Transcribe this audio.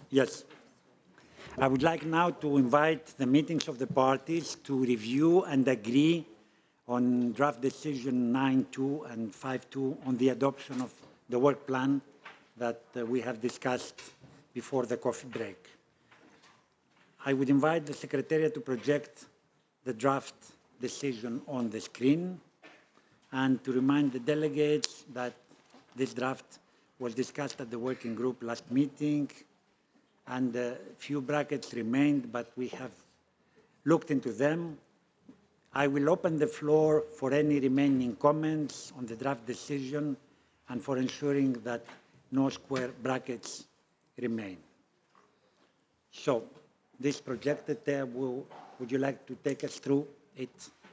Yes. I would like now to invite the meetings of the parties to review and agree on draft decision 9.2 and 5.2 on the adoption of the work plan that we have discussed before the coffee break. I would invite the Secretariat to project the draft decision on the screen and to remind the delegates that this draft was discussed at the working group last meeting and a few brackets remained, but we have looked into them. I will open the floor for any remaining comments on the draft decision and for ensuring that no square brackets remain. So, this projected, would you like to take us through it?